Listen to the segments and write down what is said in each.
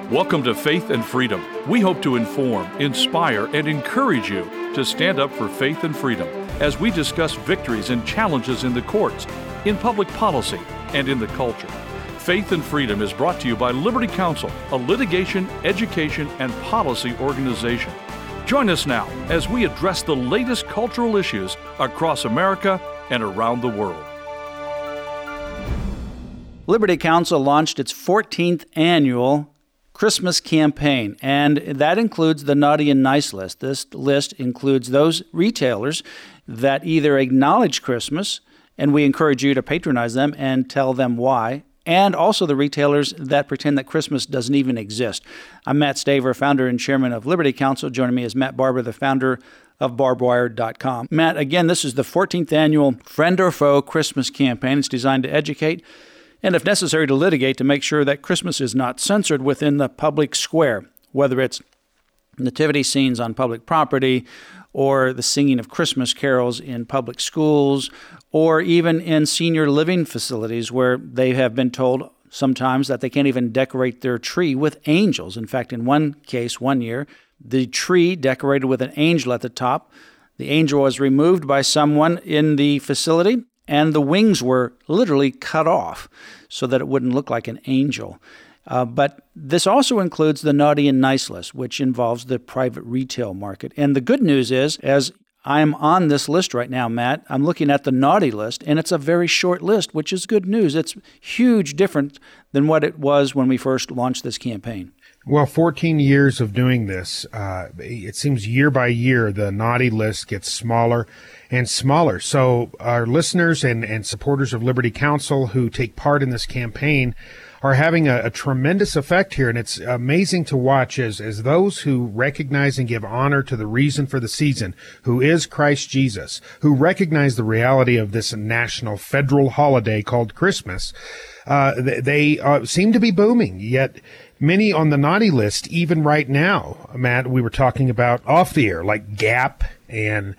Welcome to Faith and Freedom. We hope to inform, inspire, and encourage you to stand up for faith and freedom as we discuss victories and challenges in the courts, in public policy, and in the culture. Faith and Freedom is brought to you by Liberty Counsel, a litigation, education, and policy organization. Join us now as we address the latest cultural issues across America and around the world. Liberty Counsel launched its 14th annual Christmas campaign, and that includes the Naughty and Nice list. This list includes those retailers that either acknowledge Christmas, and we encourage you to patronize them and tell them why, and also the retailers that pretend that Christmas doesn't even exist. I'm Matt Staver, founder and chairman of Liberty Counsel. Joining me is Matt Barber, the founder of barbedwire.com. Matt, again, this is the 14th annual Friend or Foe Christmas campaign. It's designed to educate and, if necessary, to litigate to make sure that Christmas is not censored within the public square, whether it's nativity scenes on public property or the singing of Christmas carols in public schools or even in senior living facilities where they have been told sometimes that they can't even decorate their tree with angels. In fact, in one case, one year, the tree decorated with an angel at the top. The angel was removed by someone in the facility, and the wings were literally cut off so that it wouldn't look like an angel. But this also includes the Naughty and Nice list, which involves the private retail market. And the good news is, as I'm on this list right now, Matt, I'm looking at the Naughty list, and it's a very short list, which is good news. It's huge different than what it was when we first launched this campaign. Well, 14 years of doing this, it seems year by year the Naughty list gets smaller and smaller. So our listeners and supporters of Liberty Counsel who take part in this campaign are having a tremendous effect here. And it's amazing to watch as those who recognize and give honor to the reason for the season, who is Christ Jesus, who recognize the reality of this national federal holiday called Christmas, they seem to be booming. Yet many on the Naughty list, even right now, Matt, we were talking about off the air, like Gap and,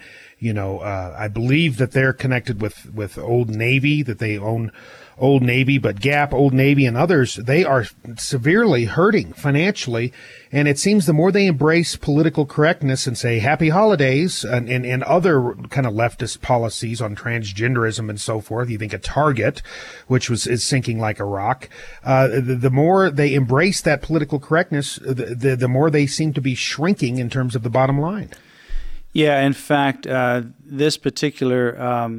I believe that they're connected with Old Navy, that they own Old Navy, but Gap, Old Navy, and others, they are severely hurting financially. And it seems the more they embrace political correctness and say happy holidays and other kind of leftist policies on transgenderism and so forth, you think of Target, which is sinking like a rock, the more they embrace that political correctness, the more they seem to be shrinking in terms of the bottom line. Yeah, in fact, this particular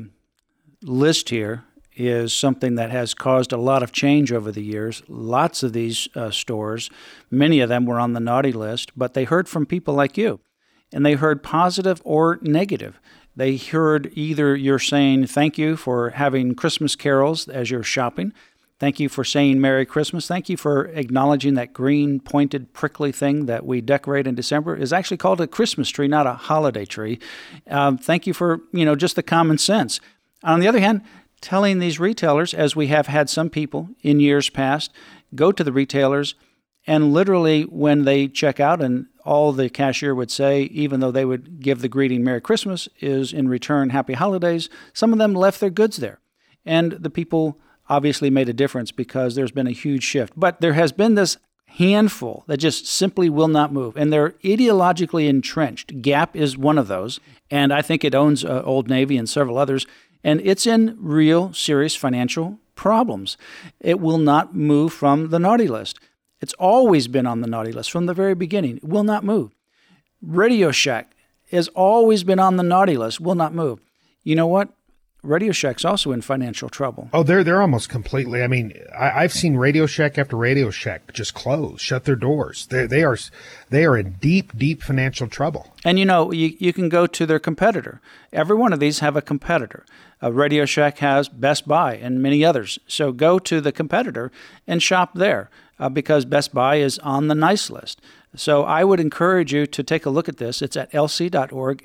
list here is something that has caused a lot of change over the years. Lots of these stores, many of them were on the Naughty list, but they heard from people like you, and they heard positive or negative. They heard either you're saying thank you for having Christmas carols as you're shopping, thank you for saying Merry Christmas, thank you for acknowledging that green pointed prickly thing that we decorate in December is actually called a Christmas tree, not a holiday tree. Thank you for, just the common sense. On the other hand, telling these retailers, as we have had some people in years past, go to the retailers and literally when they check out and all the cashier would say, even though they would give the greeting Merry Christmas, is in return Happy Holidays, some of them left their goods there. And the people obviously made a difference because there's been a huge shift. But there has been this handful that just simply will not move, and they're ideologically entrenched. Gap is one of those, and I think it owns Old Navy and several others. And it's in real, serious financial problems. It will not move from the Naughty list. It's always been on the Naughty list from the very beginning. It will not move. Radio Shack has always been on the Naughty list. Will not move. You know what? Radio Shack's also in financial trouble. Oh, they're almost completely. I mean, I've seen Radio Shack after Radio Shack just close, shut their doors. They are in deep financial trouble. And you can go to their competitor. Every one of these have a competitor. Radio Shack has Best Buy and many others. So go to the competitor and shop there because Best Buy is on the Nice list. So I would encourage you to take a look at this. It's at lc.org,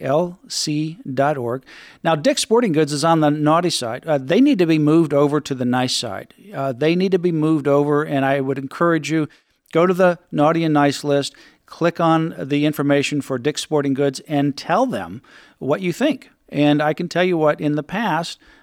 lc.org. Now, Dick's Sporting Goods is on the Naughty side. They need to be moved over to the Nice side. They need to be moved over, and I would encourage you, go to the Naughty and Nice list, click on the information for Dick's Sporting Goods, and tell them what you think. And I can tell you what, in the past,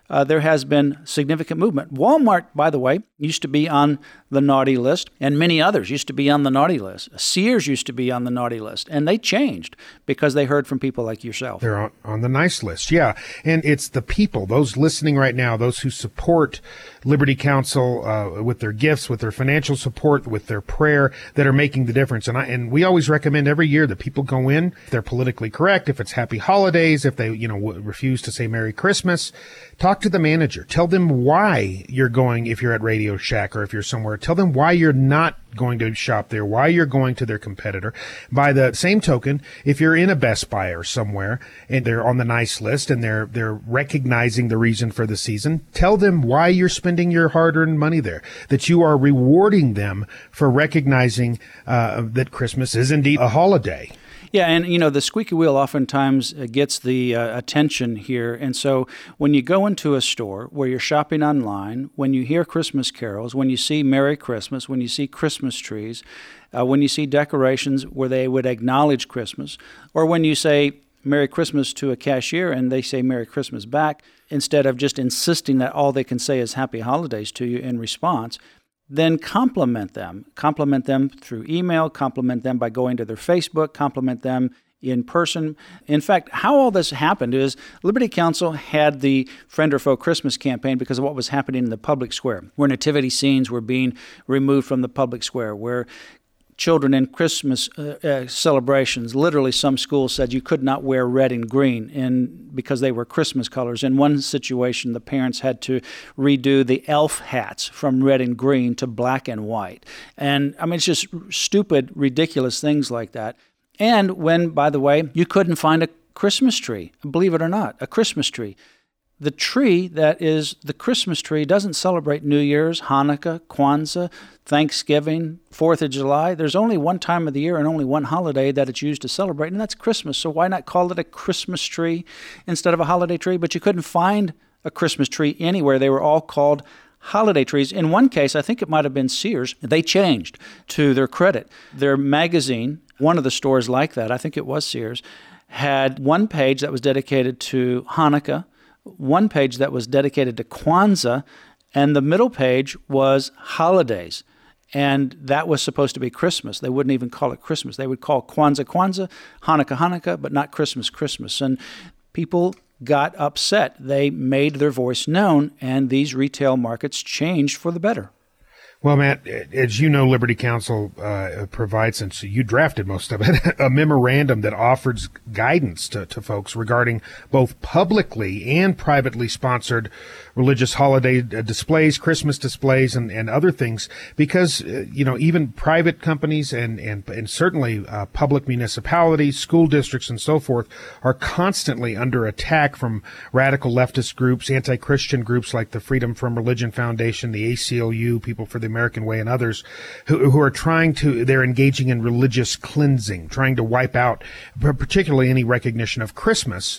there has been significant movement. Walmart, by the way, used to be on the naughty list, and many others used to be on the naughty list. Sears used to be on the naughty list, and they changed because they heard from people like yourself. They're on the nice list, yeah. And it's the people, those listening right now, those who support Liberty Counsel with their gifts, with their financial support, with their prayer, that are making the difference. And we always recommend every year that people go in, if they're politically correct, if it's Happy Holidays, if they refuse to say Merry Christmas, talk to the manager. Tell them why you're going, if you're at Radio Shack or if you're somewhere. Tell them why you're not going to shop there, why you're going to their competitor. By the same token, if you're in a Best Buy or somewhere and they're on the nice list and they're recognizing the reason for the season, tell them why you're spending your hard-earned money there, that you are rewarding them for recognizing that Christmas is indeed a holiday. Yeah, and the squeaky wheel oftentimes gets the attention here. And so when you go into a store where you're shopping online, when you hear Christmas carols, when you see Merry Christmas, when you see Christmas trees, when you see decorations where they would acknowledge Christmas, or when you say Merry Christmas to a cashier and they say Merry Christmas back, instead of just insisting that all they can say is Happy Holidays to you in response, then compliment them. Compliment them through email, compliment them by going to their Facebook, compliment them in person. In fact, how all this happened is Liberty Counsel had the Friend or Foe Christmas campaign because of what was happening in the public square, where nativity scenes were being removed from the public square, where children in Christmas celebrations, literally some schools said you could not wear red and green because they were Christmas colors. In one situation, the parents had to redo the elf hats from red and green to black and white. And I mean, it's just stupid, ridiculous things like that. And when, by the way, you couldn't find a Christmas tree, believe it or not, a Christmas tree. The tree that is the Christmas tree doesn't celebrate New Year's, Hanukkah, Kwanzaa, Thanksgiving, 4th of July. There's only one time of the year and only one holiday that it's used to celebrate, and that's Christmas. So why not call it a Christmas tree instead of a holiday tree? But you couldn't find a Christmas tree anywhere. They were all called holiday trees. In one case, I think it might have been Sears, they changed, to their credit. Their magazine, one of the stores like that, I think it was Sears, had one page that was dedicated to Hanukkah, one page that was dedicated to Kwanzaa, and the middle page was holidays. And that was supposed to be Christmas. They wouldn't even call it Christmas. They would call Kwanzaa, Kwanzaa, Hanukkah, Hanukkah, but not Christmas, Christmas. And people got upset. They made their voice known, and these retail markets changed for the better. Well, Matt, as you know, Liberty Counsel provides, since you drafted most of it, a memorandum that offers guidance to folks regarding both publicly and privately sponsored religious holiday displays, Christmas displays, and other things, because, even private companies and certainly public municipalities, school districts, and so forth are constantly under attack from radical leftist groups, anti-Christian groups like the Freedom from Religion Foundation, the ACLU, People for the American Way, and others who are they're engaging in religious cleansing, trying to wipe out particularly any recognition of Christmas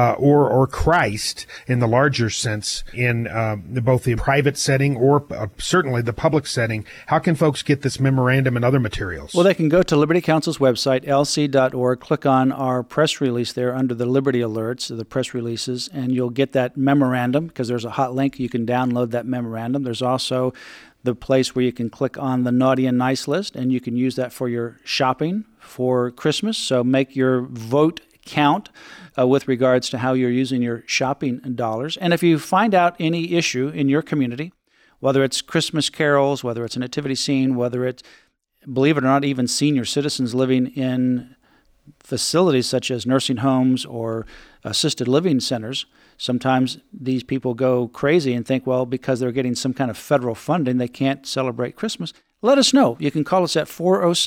or Christ in the larger sense in both the private setting or certainly the public setting. How can folks get this memorandum and other materials? Well, they can go to Liberty Counsel's website, lc.org, click on our press release there under the Liberty Alerts, the press releases, and you'll get that memorandum because there's a hot link. You can download that memorandum. There's also the place where you can click on the Naughty and Nice list, and you can use that for your shopping for Christmas. So make your vote count with regards to how you're using your shopping dollars. And if you find out any issue in your community, whether it's Christmas carols, whether it's a nativity scene, whether it's, believe it or not, even senior citizens living in facilities such as nursing homes or assisted living centers, sometimes these people go crazy and think, well, because they're getting some kind of federal funding, they can't celebrate Christmas. Let us know. You can call us at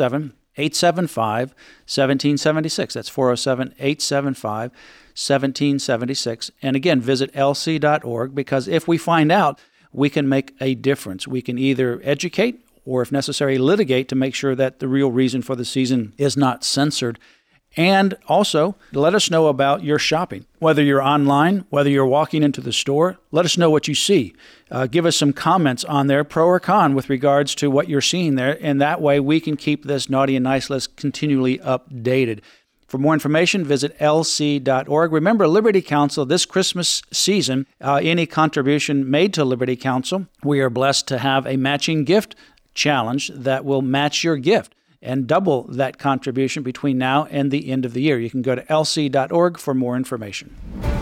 407-875-1776. That's 407-875-1776. And again, visit lc.org, because if we find out, we can make a difference. We can either educate or, if necessary, litigate to make sure that the real reason for the season is not censored. And also, let us know about your shopping. Whether you're online, whether you're walking into the store, let us know what you see. Give us some comments on there, pro or con, with regards to what you're seeing there. And that way we can keep this Naughty and Nice list continually updated. For more information, visit lc.org. Remember, Liberty Counsel, this Christmas season, any contribution made to Liberty Counsel, we are blessed to have a matching gift challenge that will match your gift and double that contribution between now and the end of the year. You can go to lc.org for more information.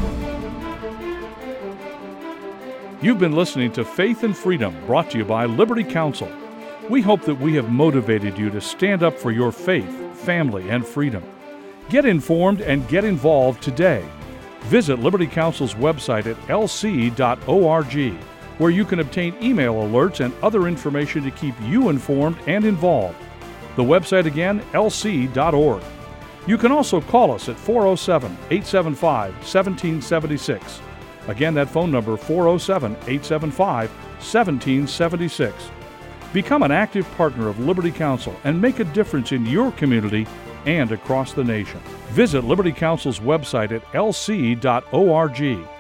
You've been listening to Faith and Freedom, brought to you by Liberty Counsel. We hope that we have motivated you to stand up for your faith, family, and freedom. Get informed and get involved today. Visit Liberty Counsel's website at lc.org, where you can obtain email alerts and other information to keep you informed and involved. The website again, lc.org. You can also call us at 407-875-1776. Again, that phone number, 407-875-1776. Become an active partner of Liberty Counsel and make a difference in your community and across the nation. Visit Liberty Counsel's website at lc.org.